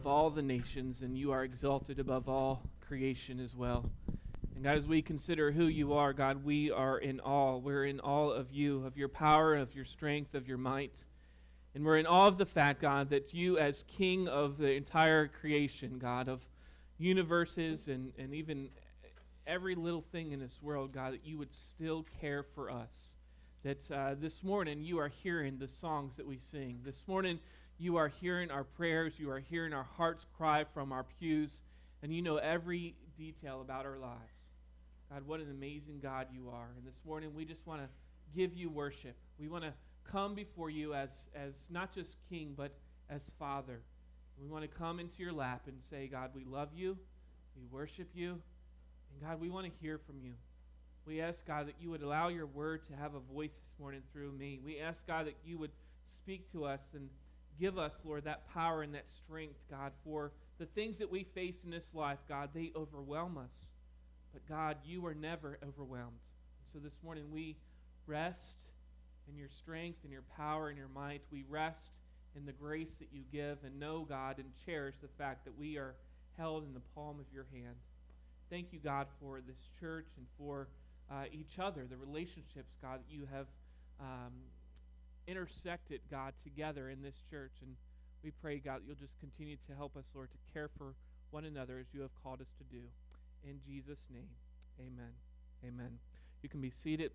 of all the nations, and you are exalted above all creation as well. And God, as we consider who you are, God, we are in awe. We're in awe of you, of your power, of your strength, of your might. And we're in awe of the fact, God, that you as King of the entire creation, God, of universes and even every little thing in this world, God, that you would still care for us. That this morning you are hearing the songs that we sing. This morning you are hearing our prayers. You are hearing our hearts cry from our pews. And you know every detail about our lives. God, what an amazing God you are. And this morning we just want to give you worship. We want to come before you as not just King, but as Father. We want to come into your lap and say, God, we love you. We worship you. And God, we want to hear from you. We ask, God, that you would allow your word to have a voice this morning through me. We ask, God, that you would speak to us and give us, Lord, that power and that strength, God, for the things that we face in this life, God, they overwhelm us. But, God, you are never overwhelmed. So this morning we rest in your strength and your power and your might. We rest in the grace that you give and know, God, and cherish the fact that we are held in the palm of your hand. Thank you, God, for this church and for each other, the relationships, God, that you have intersected, God, together in this church. And we pray, God, that you'll just continue to help us, Lord, to care for one another as you have called us to do. In Jesus' name, amen. Amen. You can be seated.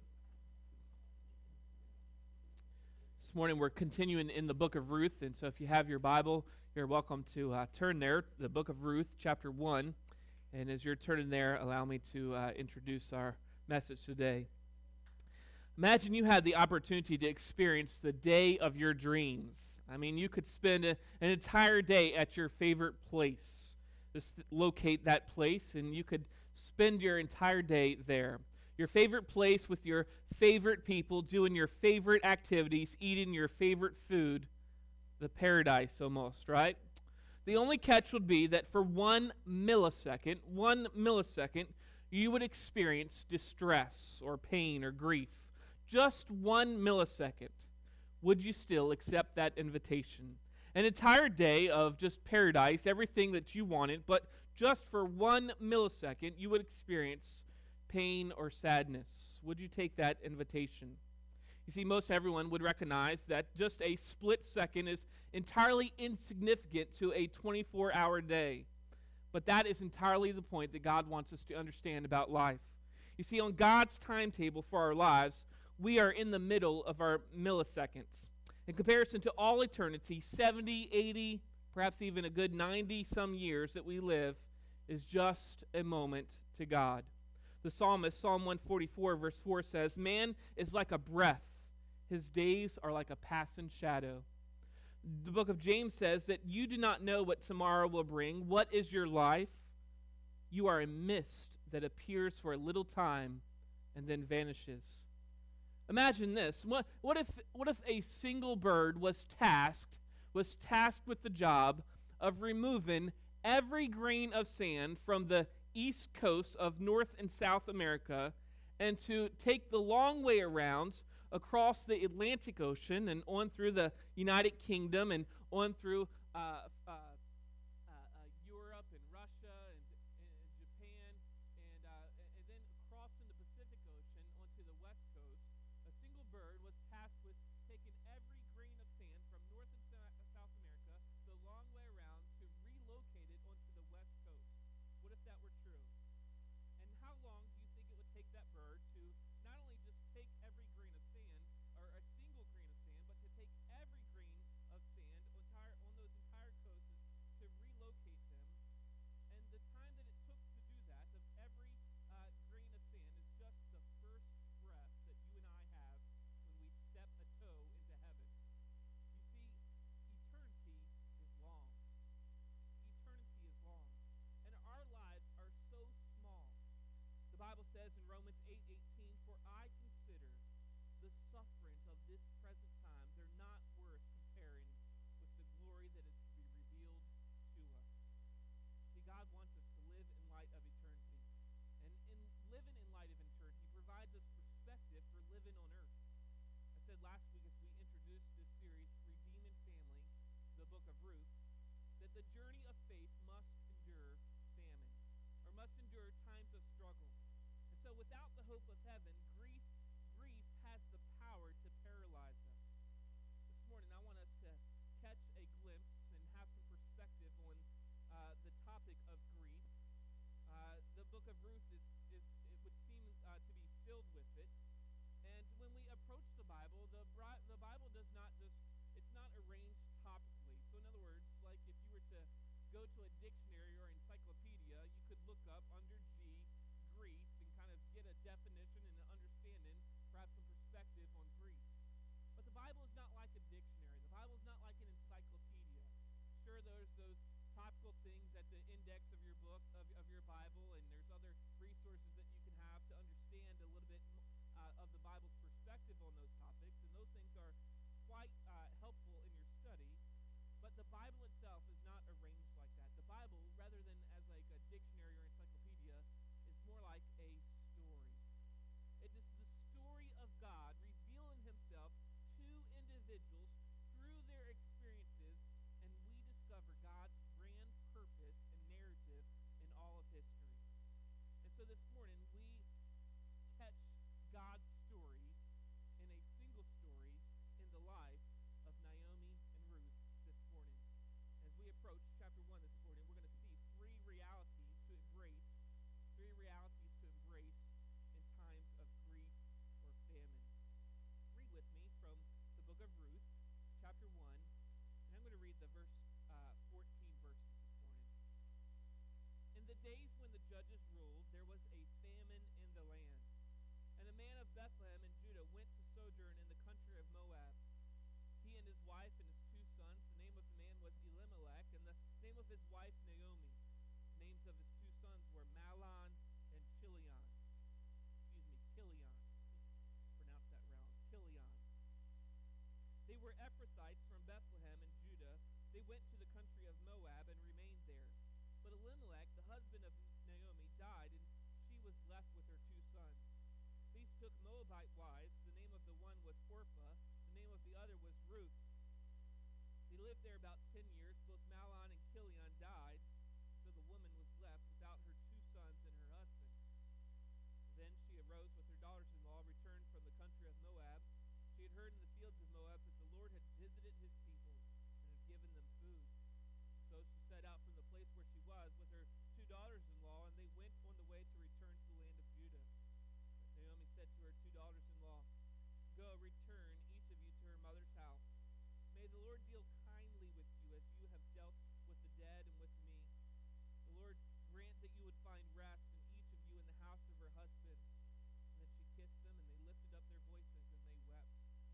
This morning we're continuing in the book of Ruth, and so if you have your Bible, you're welcome to turn there, the book of Ruth, chapter 1. And as you're turning there, allow me to introduce our message today. Imagine you had the opportunity to experience the day of your dreams. I mean, you could spend an entire day at your favorite place. Just locate that place, and you could spend your entire day there. Your favorite place with your favorite people, doing your favorite activities, eating your favorite food. The paradise almost, right? The only catch would be that for 1 millisecond, you would experience distress or pain or grief. Just 1 millisecond. Would you still accept that invitation? An entire day of just paradise, everything that you wanted, but just for 1 millisecond, you would experience pain or sadness. Would you take that invitation? You see, most everyone would recognize that just a split second is entirely insignificant to a 24-hour day. But that is entirely the point that God wants us to understand about life. You see, on God's timetable for our lives, we are in the middle of our milliseconds. In comparison to all eternity, 70, 80, perhaps even a good 90-some years that we live is just a moment to God. The psalmist, Psalm 144, verse 4 says, "Man is like a breath. His days are like a passing shadow." The book of James says that you do not know what tomorrow will bring. What is your life? You are a mist that appears for a little time and then vanishes. Imagine this. What if a single bird was tasked with the job of removing every grain of sand from the east coast of North and South America and to take the long way around across the Atlantic Ocean and on through the United Kingdom and on through Europe and Russia and Japan and then crossing the Pacific Ocean onto the west coast? A single bird was tasked with taking every grain of sand from North and South America the long way around to relocate it onto the west coast. What if that were true? And how long do you think it would take that bird to not only just take every grain of sand, or a single grain of sand, but to take every grain of sand on those entire coasts to relocate them? And the time that it took to do that, of every grain of sand, is just the first breath that you and I have when we without the hope of heaven, grief has the power to paralyze us. This morning, I want us to catch a glimpse and have some perspective on the topic of grief. The book of Ruth is it would seem to be filled with it. And when we approach the Bible, the Bible does not just, it's not arranged topically. So in other words, like if you were to go to a dictionary or encyclopedia, you could look up under G, grief, and kind of get a definition and an understanding, perhaps some perspective on grief. But the Bible is not like a dictionary. The Bible is not like an encyclopedia. Sure, there's those topical things at the index of your book, of your Bible, and there's other resources that you can have to understand a little bit of the Bible's perspective on those topics, and those things are quite helpful in your study. But the Bible itself is not arranged like that. The Bible, rather than as like a dictionary or encyclopedia, is more like a story. It is the story of God revealing himself to individuals through their experiences, and we discover God's grand purpose and narrative in all of history. And so this morning, we catch God's story in a single story in the life of Naomi and Ruth this morning. As we approach chapter 1 this morning, we're going to see three realities to embrace in times of grief or famine. Read with me from the book of Ruth, chapter 1, and I'm going to read the 14 verses this morning. In the days when the judges ruled, there was a famine in the land. And a man of Bethlehem in Judah went to sojourn in the country of Moab. He and his wife and his two sons, the name of the man was Elimelech, and the name of his wife Naomi. The names of his two sons were Mahlon and Chilion. Kilion. Pronounce that wrong. Kilion. They were Ephrathites from Bethlehem in Judah. They went to the country of Moab and remained there. But Elimelech, the husband of Naomi, died, and she was left with her two sons. These took Moabite wives. The name of the one was Orpah. The name of the other was Ruth. They lived there about 10 years. Both Mahlon and Chilion died, so the woman was left without her two sons and her husband. Then she arose with her daughters-in-law, returned from the country of Moab. She had heard in the fields of Moab that the Lord had visited his people and had given them food. So she set out from the place where she was with her two daughters-in-law, and they went on the way to return to the land of Judah. But Naomi said to her two daughters-in-law, "Go, return, each of you, to her mother's house. May the Lord deal kindly with you as you have dealt with the dead and with me. The Lord grant that you would find rest in each of you in the house of her husband." And then she kissed them, and they lifted up their voices, and they wept.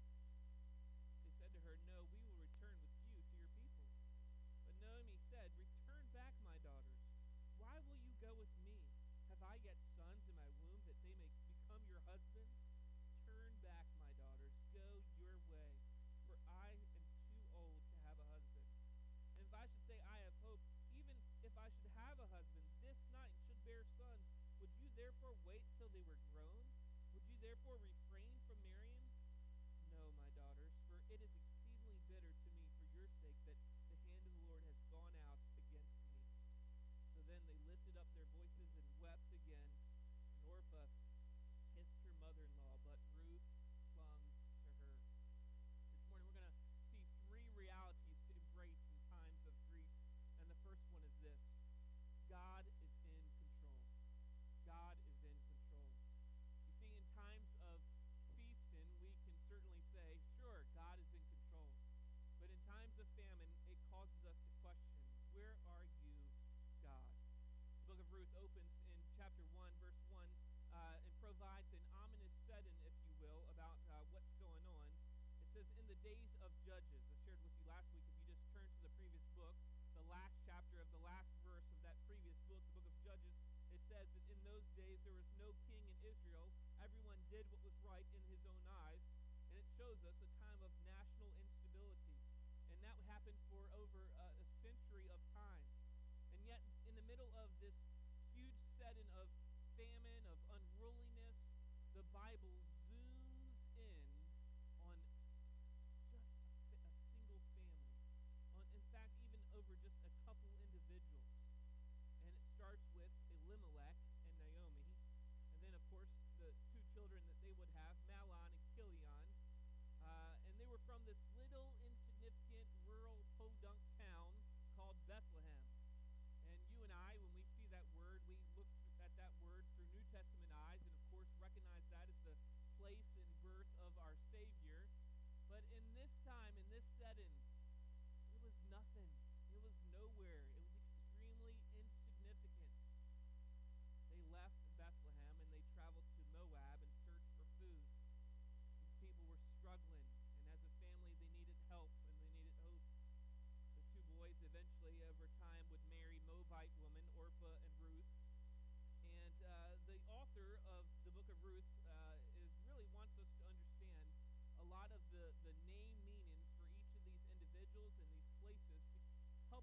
They said to her, "No, we will return with you to your people." But Naomi said, "Return back, my daughters. Why will you go with me? Have I yet sons in my womb that they may become your husbands? Turn back, my daughters. Go your way, for I am too old to have a husband. And if I should say I have hope, even if I should have a husband this night and should bear sons, would you therefore wait till they were grown? Would you therefore refrain from marrying? No, my daughters, for it is exceedingly bitter to me for your sake that the hand of the Lord has gone out against me." So then they lifted up their voices and wept again. And Orpah kissed her mother-in-law, but Ruth clung to her. This morning we're going to see three realities to embrace in times of grief. And the first one is this: God is in control. God is in control. You see, in times of feasting, we can certainly say, sure, God is in control. But in times of famine, it causes us to question, where are you, God? The book of Ruth opens in chapter 1, verse 1, and provides an ominous setting, if you will, about what's going on. It says, in the days of Judges. I shared with you last week, if you just turn to the previous book, the last chapter of the last verse of that previous book, the book of Judges, it says that in those days there was no king in Israel. Everyone did what was right in his own eyes. And it shows us a time of national instability. And that happened for over a century of time. And yet, in the middle of this huge setting of famine, of unruliness, the Bible zooms in on just a single family. In fact, even over just a couple individuals. And it starts with Elimelech and Naomi. And then, of course,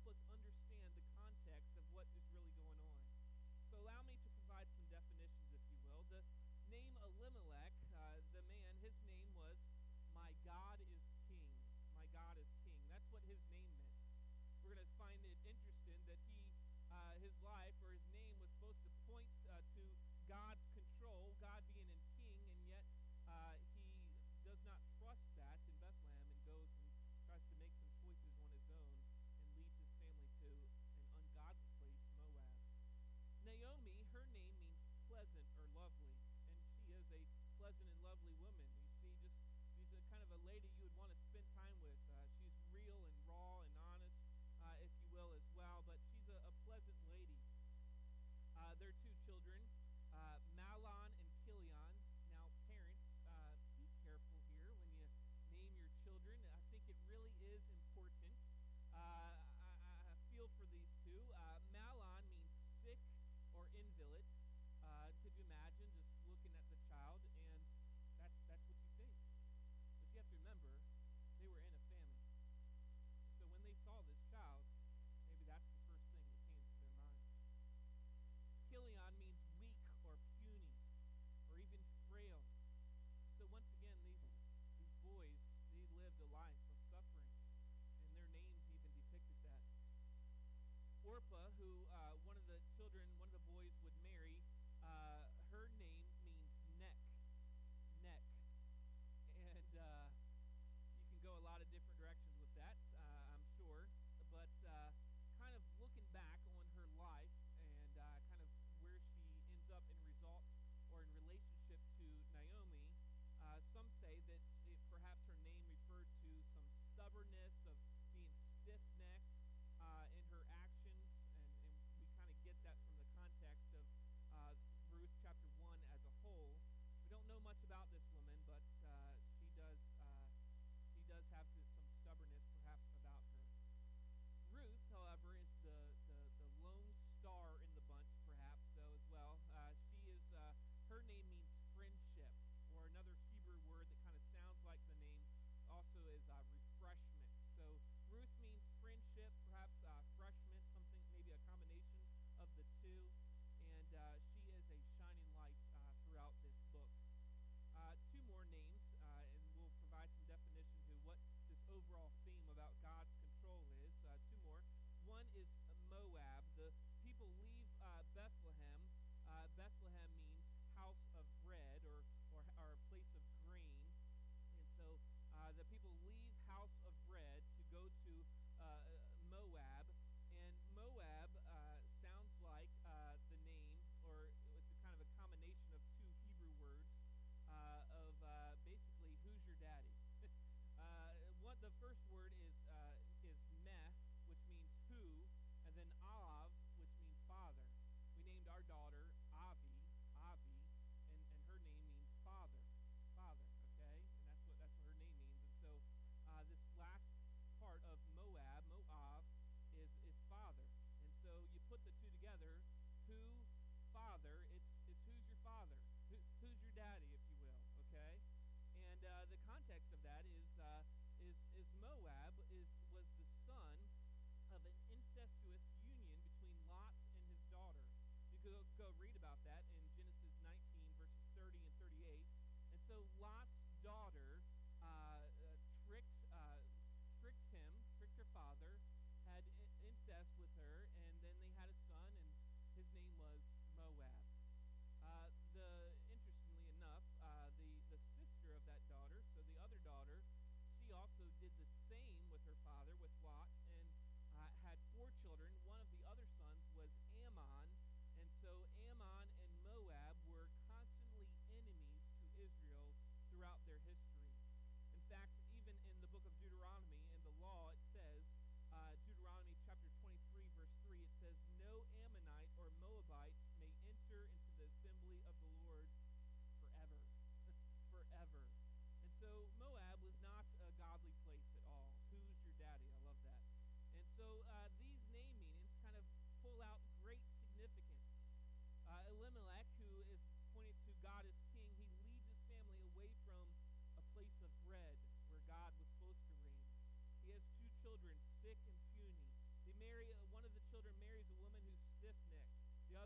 us understand the context of what is really going on. So allow me to provide some definitions, if you will. The name Elimelech, the man, his name was "My God is King." My God is King. That's what his name meant. We're going to find it interesting that his life or his name was supposed to point to God's control, God being in king, and yet he does not trust that in Bethlehem and goes and tries to make some choices on his own and leads his family to an ungodly place, Moab. Naomi, her name means pleasant or lovely, and she is a pleasant and lovely woman. You see, she's a kind of a lady you would want to spend time with. She's real and raw and honest, if you will, as well, but she's a pleasant lady. Their two children, Mahlon and Chilion. Now, parents, be careful here when you name your children. I think it really is important. I feel for these two. Mahlon means sick or invalid. Could you imagine just looking at the child and that's what you think? But you have to remember, they were in a famine. So when they saw this child, maybe that's the first thing that came to their mind. Chilion means weak or puny or even frail. So once again, these boys, they lived a life of suffering, and their names even depicted that. Orpah, who one of the boys would marry, her name means neck. And you can go a lot of different directions with that, I'm sure. But kind of looking back on her life and kind of where she ends up in result or in relationship to Naomi, some say that perhaps her name referred to some stubbornness of being stiff-necked in her actions, and we kind of get that from the context of Ruth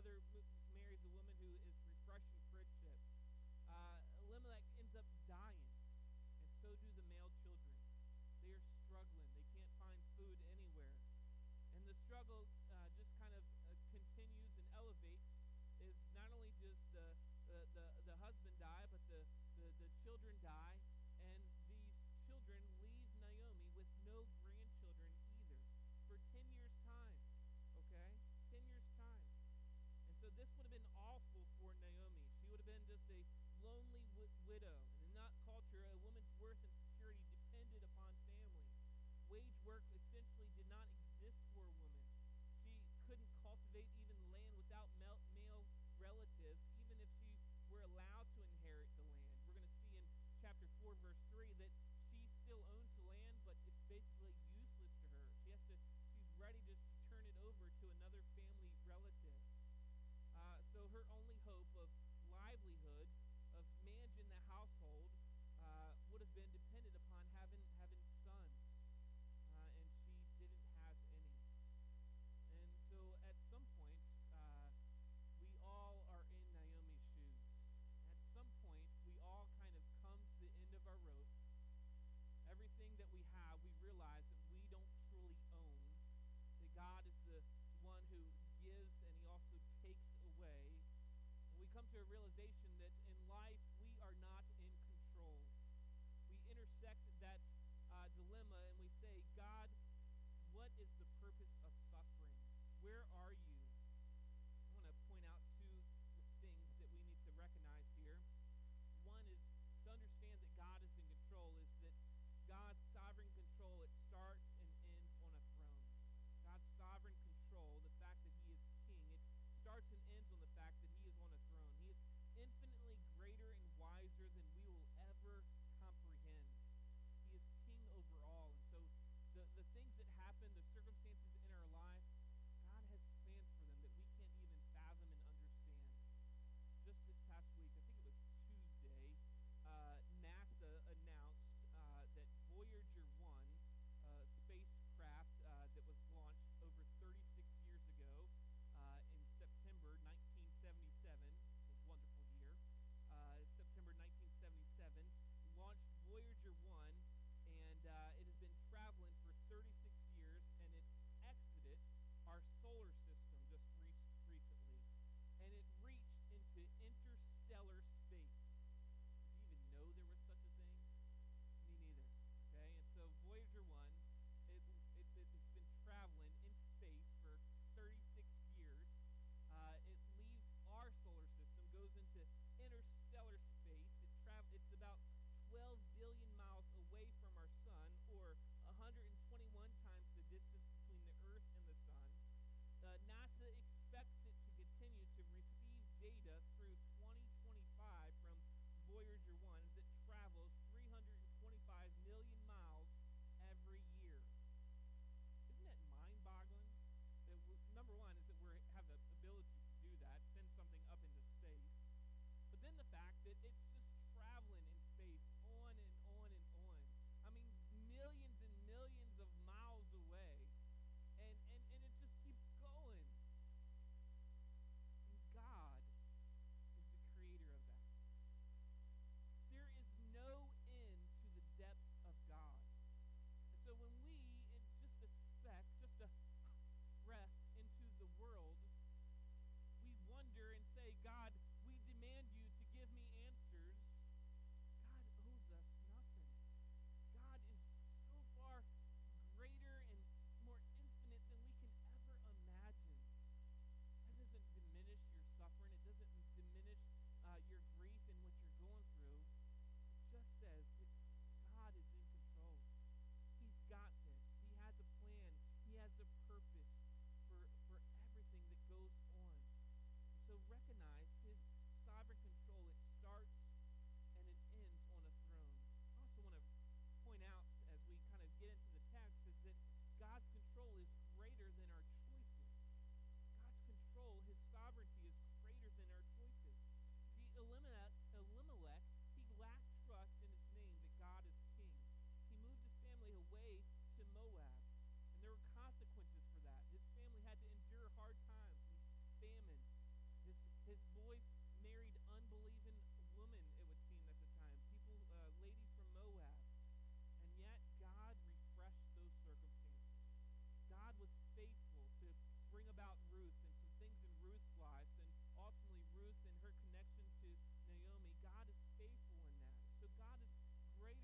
brother marries a woman who is refreshing friendship. Elimelech ends up dying, and so do the male children. They are struggling. They can't find food anywhere. And the struggle just kind of continues and elevates. Is not only just the husband die, but the children die, and these children leave Naomi with no grandchildren either for 10 years' time. Okay? 10 years' time. And so this would have been awful for Naomi. She would have been just a lonely widow. And in that culture, a woman's worth and security depended upon family. Wage work essentially did not exist for a woman. She couldn't cultivate even land without male relatives, even if she were allowed to inherit the land. We're going to see in chapter 4, verse 3, that she still owns the land, but it's basically useless to her. She's ready just to turn it over to another family relative. So her only hope of livelihood, of managing the household, would have been dependent upon having sons, and she didn't have any. And so at some point, we all are in Naomi's shoes. At some point, we all kind of come to the end of our rope. Everything that we have, we realize that we don't truly own, that God is the one who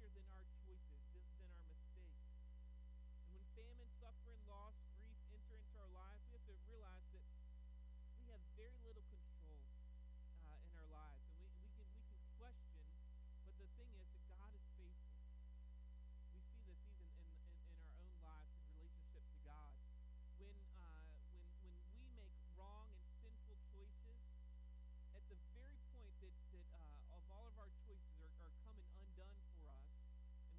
than our choices, than our mistakes. And when famine, suffering, loss, grief enter into our lives, we have to realize that we have very little control in our lives, and we can question. But the thing is that God is faithful. We see this even in our own lives in relationship to God. When we make wrong and sinful choices, at the very point that of all of our choices are coming undone for us,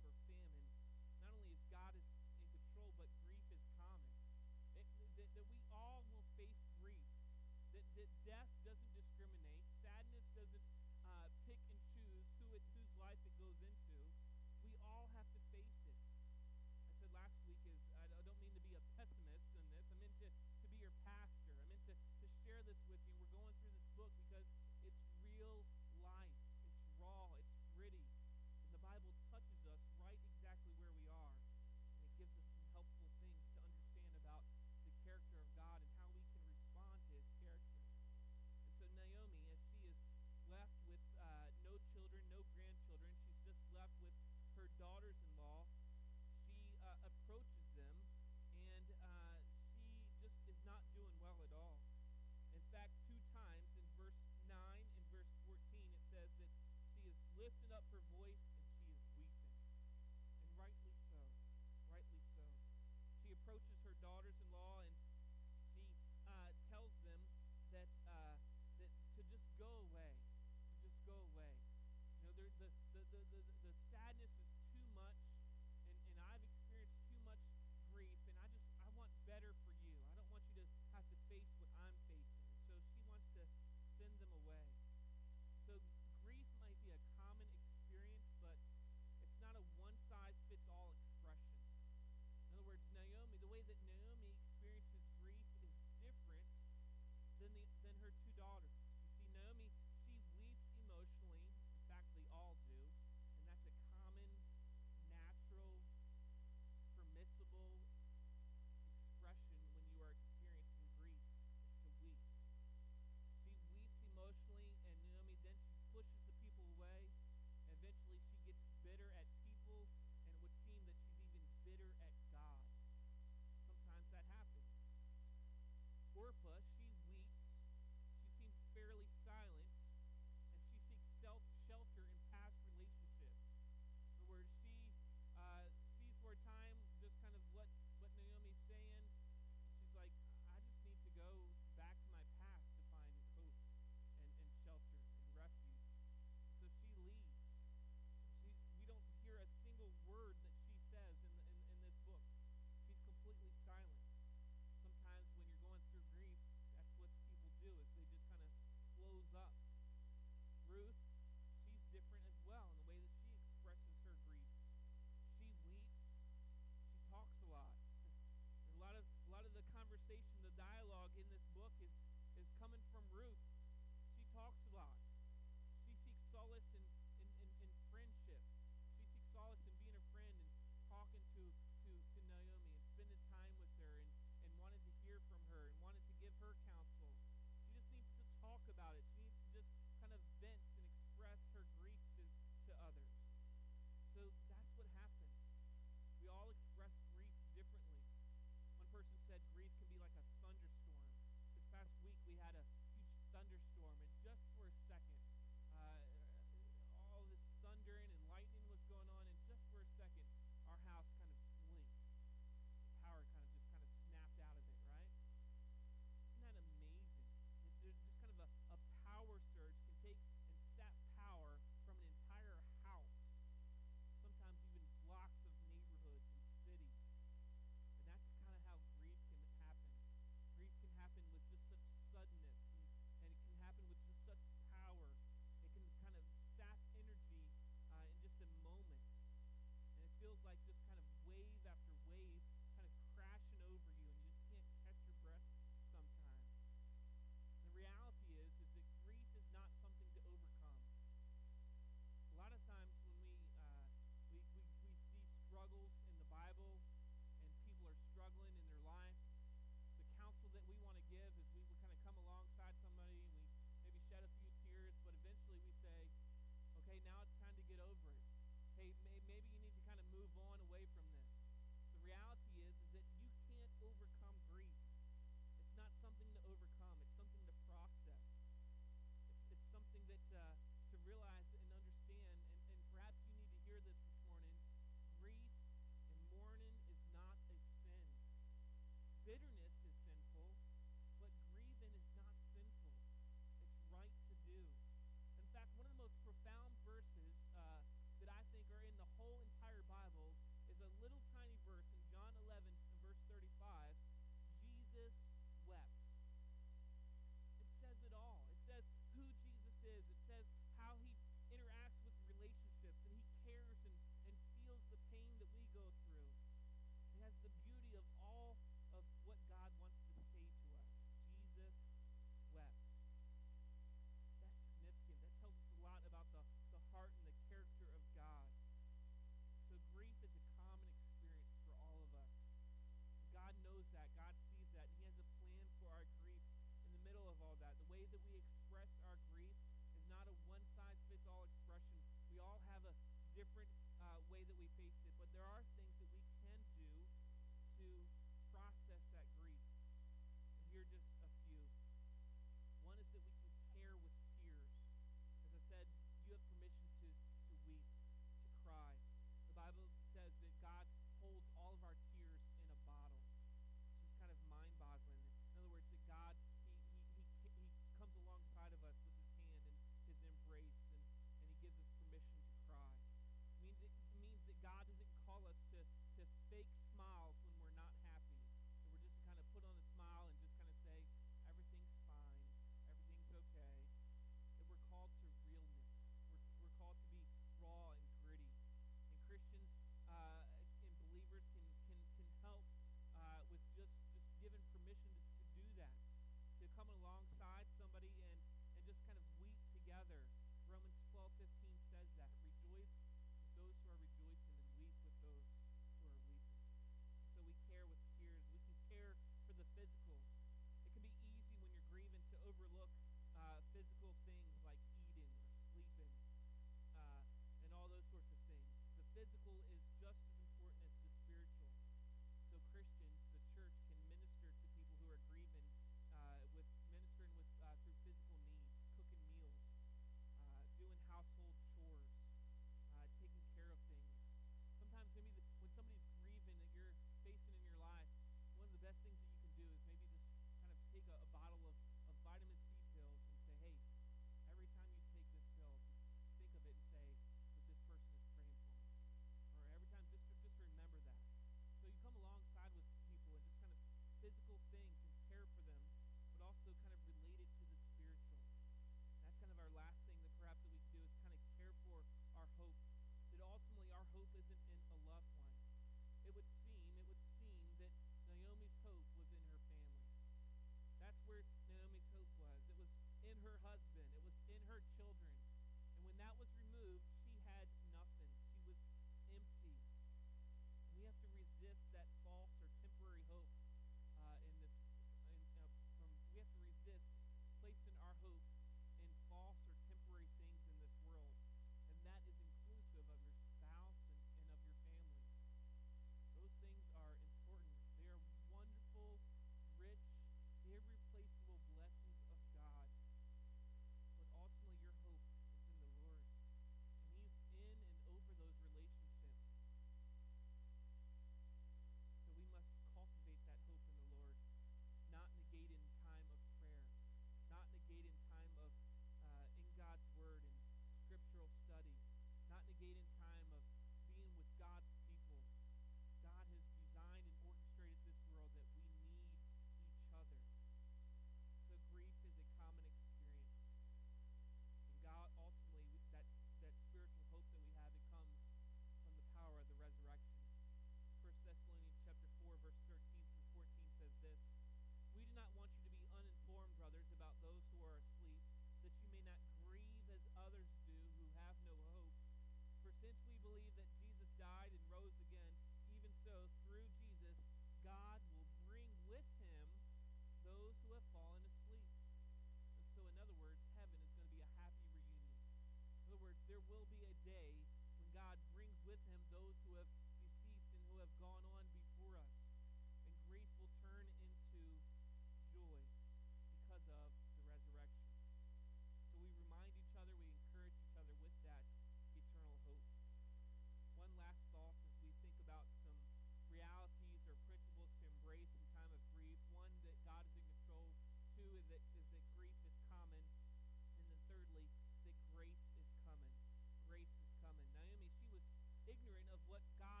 day when God brings with him those who have deceased and who have gone on before us. And grief will turn into joy because of the resurrection. So we remind each other, we encourage each other with that eternal hope. One last thought as we think about some realities or principles to embrace in time of grief. One, that God is in control. Two, is that grief is common. And then thirdly, that grace is coming. Grace is coming. Naomi, she was ignorant of what God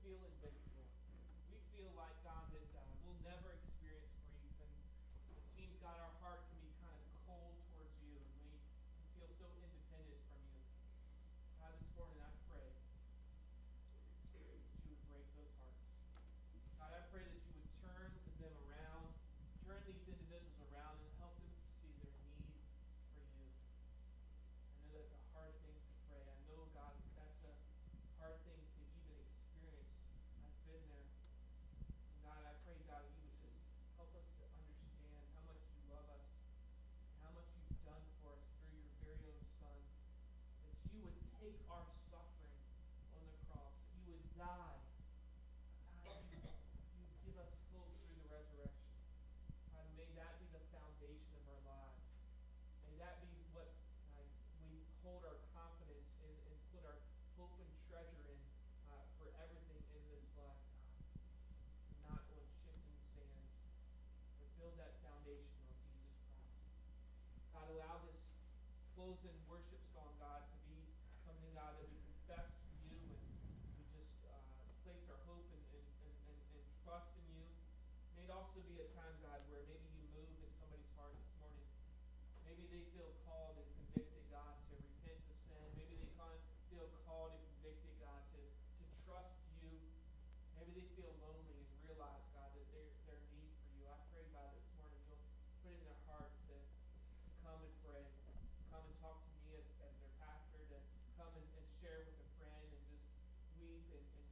feel invincible. We feel like, God, that we'll never experience grief. And it seems, God, our heart can be kind of cold towards you, and we feel so independent from you. God, this morning I pray that you would break those hearts. God, I pray that you would turn them around, turn these individuals around, and help them to see their need for you. I know that's a hard thing to pray. I know, God, that's a hard thing to even experience. I've been there. And God, I pray, God, you would just help us to understand how much you love us, how much you've done for us through your very own Son, that you would take our suffering on the cross, that you would die. God, you give us hope through the resurrection. God, may that be the foundation of our lives. May that be what we hold our confidence in and put our hope and treasure in for everything in this life, God. Not on shifting sands, but build that foundation on Jesus Christ. God, allow this close-in worship song, God, to be something, God, that we confess to you and we just place our hope and trust in you. May it also be a time, God, where maybe you move in somebody's heart this morning. Maybe they feel called and convicted, God, to repent of sin. Maybe they feel called and convicted, God, to trust you. Maybe they feel lonely and realize, God, that their need for you. I pray, God, this morning you'll put it in their heart to come and pray, come and talk to me as their pastor, to come and share with a friend and just weep and